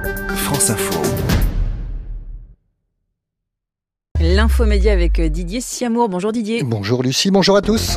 France Info. L'infomédia avec Didier Siamour. Bonjour Didier. Bonjour Lucie, bonjour à tous.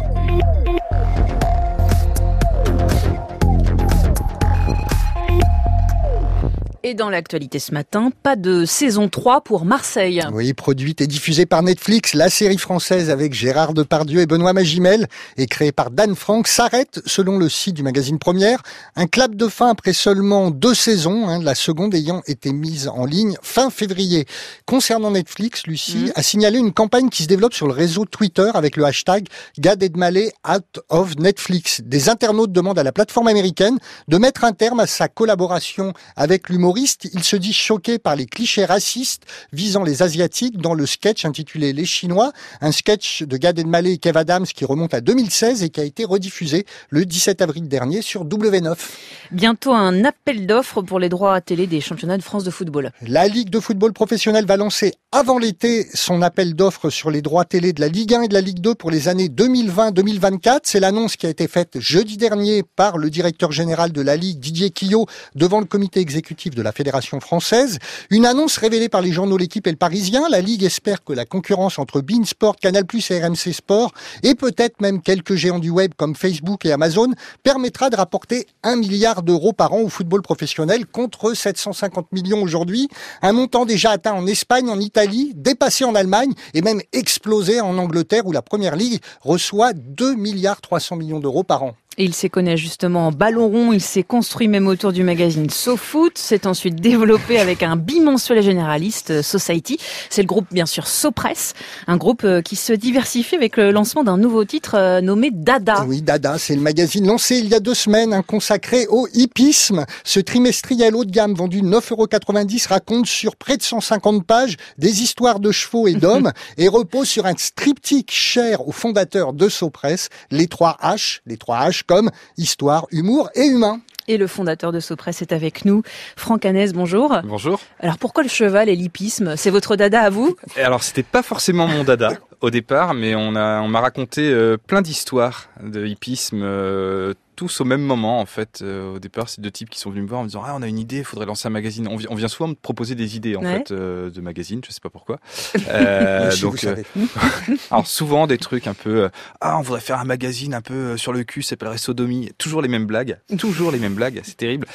Et dans l'actualité ce matin, pas de saison 3 pour Marseille. Oui, produite et diffusée par Netflix, la série française avec Gérard Depardieu et Benoît Magimel et créée par Dan Franck s'arrête, selon le site du magazine Première. Un clap de fin après seulement 2 saisons, la seconde ayant été mise en ligne fin février. Concernant Netflix, Lucie a signalé une campagne qui se développe sur le réseau Twitter avec le hashtag Gad Elmaleh out of Netflix. Des internautes demandent à la plateforme américaine de mettre un terme à sa collaboration avec l'humoriste. Il se dit choqué par les clichés racistes visant les Asiatiques dans le sketch intitulé Les Chinois, un sketch de Gad Elmaleh et Kev Adams qui remonte à 2016 et qui a été rediffusé le 17 avril dernier sur W9. Bientôt un appel d'offres pour les droits à télé des championnats de France de football. La Ligue de football professionnel va lancer avant l'été son appel d'offres sur les droits télé de la Ligue 1 et de la Ligue 2 pour les années 2020-2024. C'est l'annonce qui a été faite jeudi dernier par le directeur général de la Ligue, Didier Quillot, devant le comité exécutif de la Fédération française. Une annonce révélée par les journaux L'Équipe et Le Parisien. La Ligue espère que la concurrence entre beIN Sport, Canal+ et RMC Sport, et peut-être même quelques géants du web comme Facebook et Amazon, permettra de rapporter 1 milliard d'euros par an au football professionnel contre 750 millions aujourd'hui. Un montant déjà atteint en Espagne, en Italie, dépassé en Allemagne et même explosé en Angleterre où la Première Ligue reçoit 2 milliards 300 millions d'euros par an. Et il s'est connu justement en ballon rond, il s'est construit même autour du magazine SoFoot, s'est ensuite développé avec un bimensuel généraliste, Society. C'est le groupe bien sûr SoPress, un groupe qui se diversifie avec le lancement d'un nouveau titre nommé Dada. Oui, Dada, c'est le magazine lancé il y a 2 semaines, consacré au hippisme. Ce trimestriel haut de gamme vendu 9,90 € raconte sur près de 150 pages des histoires de chevaux et d'hommes et repose sur un triptyque cher au fondateur de SoPress, les 3 H comme histoire, humour et humain. Et le fondateur de SoPress est avec nous, Franck Hanès, bonjour. Bonjour. Alors pourquoi le cheval et l'hippisme ? C'est votre dada à vous ? Et alors c'était pas forcément mon dada au départ, mais on m'a raconté plein d'histoires de hippisme, tous au même moment en fait. Au départ, c'est 2 types qui sont venus me voir en me disant on a une idée, il faudrait lancer un magazine. On vient souvent me proposer des idées en fait de magazines, je sais pas pourquoi. Alors souvent des trucs un peu on voudrait faire un magazine un peu sur le cul, ça s'appellerait Sodomie. Toujours les mêmes blagues, c'est terrible.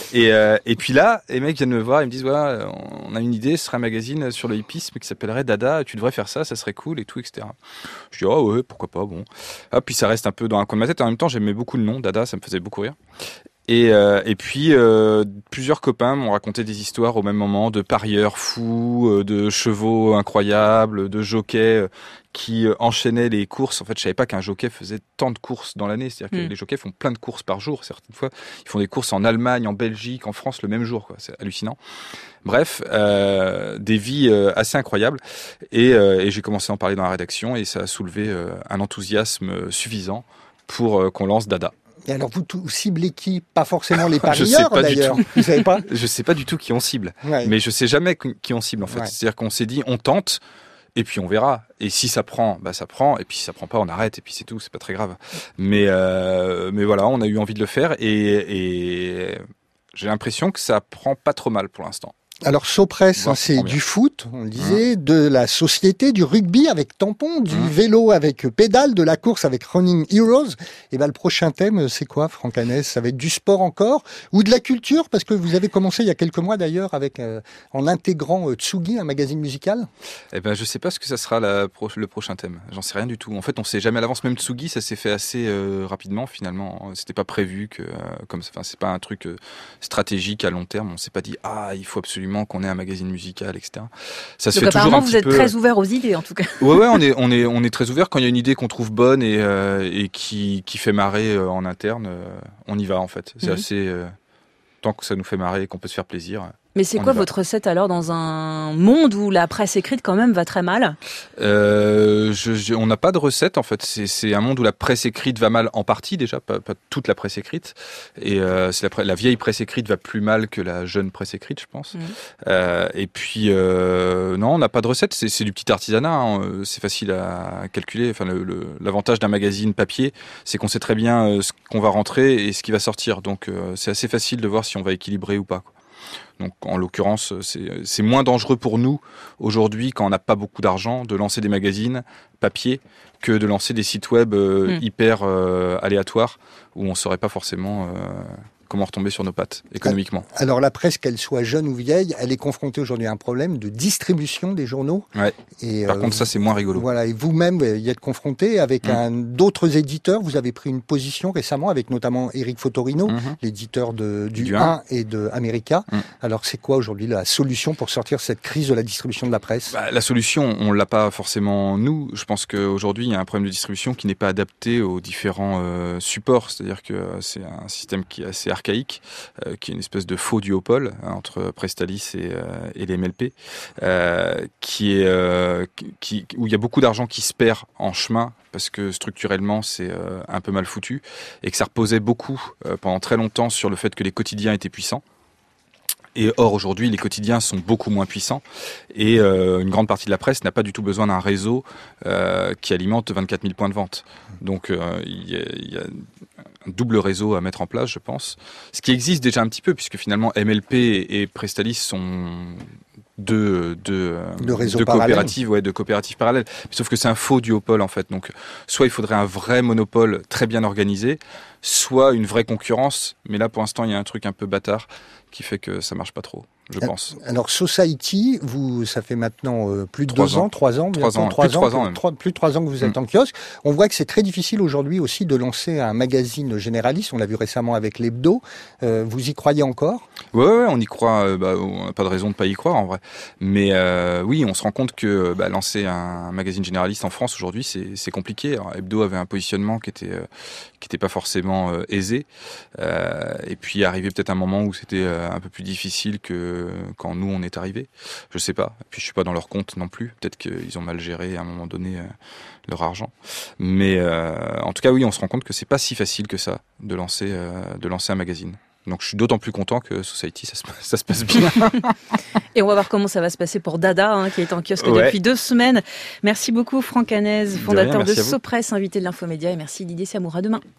Et puis là, les mecs viennent me voir et me disent on a une idée, ce serait un magazine sur le hippisme qui s'appellerait Dada, tu devrais faire ça serait cool et tout, etc. Je dis ouais, pourquoi pas, bon. Puis ça reste un peu dans un coin de ma tête. En même temps, j'aimais beaucoup le nom Dada, ça me faisait beaucoup rire. Et puis plusieurs copains m'ont raconté des histoires au même moment de parieurs fous, de chevaux incroyables, de jockeys qui enchaînaient les courses. En fait, je savais pas qu'un jockey faisait tant de courses dans l'année. C'est-à-dire que les jockeys font plein de courses par jour. Certaines fois, ils font des courses en Allemagne, en Belgique, en France le même jour, quoi. C'est hallucinant. Bref, des vies assez incroyables. Et j'ai commencé à en parler dans la rédaction et ça a soulevé un enthousiasme suffisant pour qu'on lance Dada. Et alors vous ciblez qui ? Pas forcément les parieurs d'ailleurs. Vous savez pas ? Je sais pas du tout qui on cible, mais je sais jamais qui on cible en fait. C'est-à-dire qu'on s'est dit on tente et puis on verra. Et si ça prend, ça prend. Et puis si ça prend pas, on arrête et puis c'est tout. C'est pas très grave. Mais voilà, on a eu envie de le faire et j'ai l'impression que ça prend pas trop mal pour l'instant. Alors SoPress, c'est du foot, on le disait, de la société, du rugby avec tampon, du vélo avec pédale, de la course avec Running Heroes. Et le prochain thème, c'est quoi, Franck Hanès ? Ça va être du sport encore ou de la culture ? Parce que vous avez commencé il y a quelques mois d'ailleurs avec en intégrant Tsugi, un magazine musical. Je sais pas ce que ça sera le prochain thème. J'en sais rien du tout. En fait, on sait jamais à l'avance. Même Tsugi, ça s'est fait assez rapidement finalement. C'était pas prévu c'est pas un truc stratégique à long terme. On s'est pas dit il faut absolument qu'on ait un magazine musical, etc. Ça se fait toujours un petit peu. Vous êtes très ouvert aux idées, en tout cas. Ouais, on est très ouvert quand il y a une idée qu'on trouve bonne et qui fait marrer en interne. On y va en fait. C'est assez tant que ça nous fait marrer et qu'on peut se faire plaisir. Mais c'est quoi votre recette alors dans un monde où la presse écrite quand même va très mal ? On n'a pas de recette en fait. C'est un monde où la presse écrite va mal en partie déjà, pas toute la presse écrite. Et la vieille presse écrite va plus mal que la jeune presse écrite, je pense. Et puis non, on n'a pas de recette. C'est du petit artisanat. C'est facile à calculer. Enfin, l'avantage d'un magazine papier, c'est qu'on sait très bien ce qu'on va rentrer et ce qui va sortir. Donc c'est assez facile de voir si on va équilibrer ou pas, quoi. Donc en l'occurrence, c'est moins dangereux pour nous aujourd'hui quand on n'a pas beaucoup d'argent de lancer des magazines papier que de lancer des sites web hyper aléatoires où on ne saurait pas forcément comment retomber sur nos pattes économiquement. Alors la presse, qu'elle soit jeune ou vieille, elle est confrontée aujourd'hui à un problème de distribution des journaux. Ouais. Et par contre, ça c'est moins rigolo. Voilà, et vous-même y êtes confronté avec d'autres éditeurs. Vous avez pris une position récemment avec notamment Eric Fotorino, l'éditeur du 1 et de America. Alors c'est quoi aujourd'hui la solution pour sortir cette crise de la distribution de la presse ? La solution, on l'a pas forcément nous. Je pense qu'aujourd'hui il y a un problème de distribution qui n'est pas adapté aux différents supports. C'est-à-dire que c'est un système qui est assez archaïque, qui est une espèce de faux duopole entre Prestalis et les MLP, où il y a beaucoup d'argent qui se perd en chemin parce que structurellement c'est un peu mal foutu et que ça reposait beaucoup pendant très longtemps sur le fait que les quotidiens étaient puissants. Et or, aujourd'hui, les quotidiens sont beaucoup moins puissants et une grande partie de la presse n'a pas du tout besoin d'un réseau qui alimente 24 000 points de vente. Donc, il y a un double réseau à mettre en place, je pense. Ce qui existe déjà un petit peu, puisque finalement, MLP et Prestalis sont deux coopératives, de coopératives parallèles. Sauf que c'est un faux duopole, en fait. Donc, soit il faudrait un vrai monopole très bien organisé, soit une vraie concurrence. Mais là, pour l'instant, il y a un truc un peu bâtard qui fait que ça marche pas trop, je pense. Alors Society, ça fait maintenant plus de 3 ans que vous êtes en kiosque. On voit que c'est très difficile aujourd'hui aussi de lancer un magazine généraliste. On l'a vu récemment avec l'Hebdo. Vous y croyez encore ? Ouais, on y croit. On n'a pas de raison de pas y croire en vrai. Mais oui, on se rend compte que lancer un magazine généraliste en France aujourd'hui, c'est compliqué. Alors, Hebdo avait un positionnement qui était pas forcément aisé. Et puis arrivé peut-être un moment où c'était un peu plus difficile que quand nous on est arrivés. Je sais pas. Et puis je suis pas dans leur compte non plus. Peut-être qu'ils ont mal géré à un moment donné leur argent. Mais en tout cas oui, on se rend compte que c'est pas si facile que ça de lancer un magazine. Donc je suis d'autant plus content que Society, ça se passe bien. Et on va voir comment ça va se passer pour Dada, qui est en kiosque depuis 2 semaines. Merci beaucoup Franck Hanez, fondateur de Sopress, invité de l'Infomédia. Et merci Didier Samoura. À demain.